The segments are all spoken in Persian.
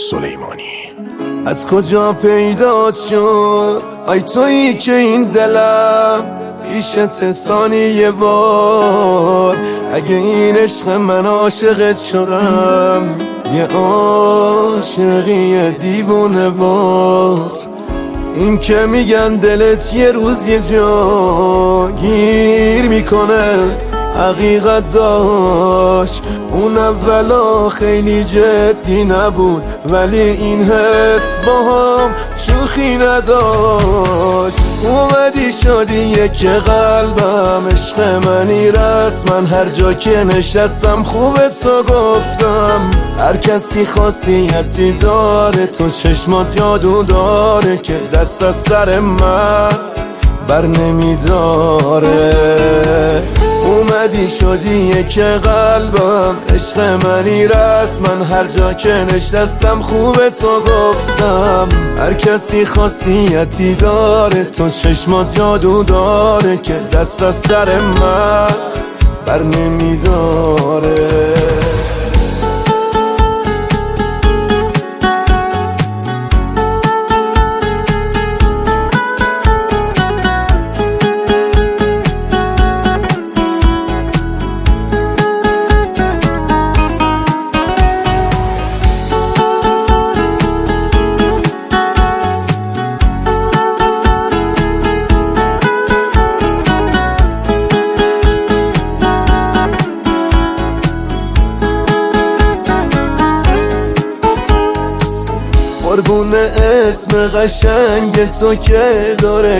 سلیمانی. از کجا پیدا شد ای تویی که این دلم پیشت ثانیه وار؟ اگه این عشق من عاشقت شدم، یه عاشقی دیوونه وار. این که میگن دلت یه روز یه جا گیر میکنه، حقیقت داشت. اون اولا خیلی جدی نبود، ولی این حس با هم شوخی نداشت. اومدی شدی یک قلبم، عشق منی رسما. هر جا که نشستم خوبه تو گفتم. هر کسی خاصیتی داره، تو چشمات جادو داره که دست از سر من بر نمیداره. اومدی شدی یک قلبم، عشق منی رسما. هر جا که نشستم خوبه تو گفتم. هر کسی خاصیتی داره، تو چشمات جادو داره که دست از سر من بر نمیداره. قربون اسم قشنگ تو که داره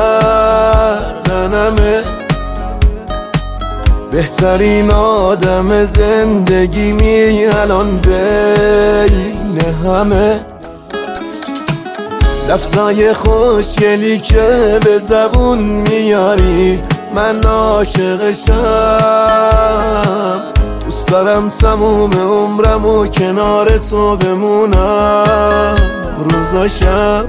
گردنمه، بهترین آدم زندگی می الان بین همه. لفظای خوشگلی که به زبون میاری، من عاشقشم. دوست دارم تموم عمرمو کنار تو بمونم، روز و شب.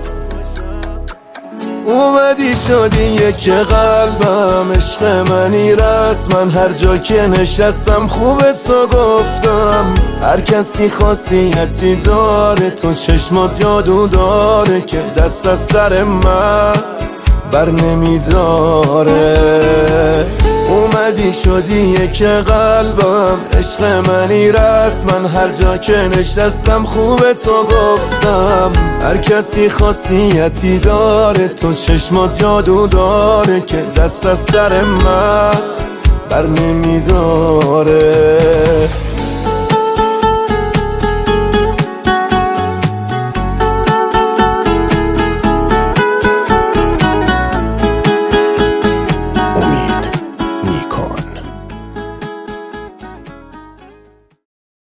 اومدی شدی یک قلبم، عشق منی رسما. هر جا که نشستم خوبه تو گفتم. هر کسی خاصیتی داره، تو چشمات جادو داره که دست از سر من بر نمیداره. اومدی شدی یک قلبم، عشق منی رسما. هر جا که نشستم خوبه تو گفتم. هر کسی خاصیتی داره، تو چشمات جادو داره که دست از سر من بر نمیداره.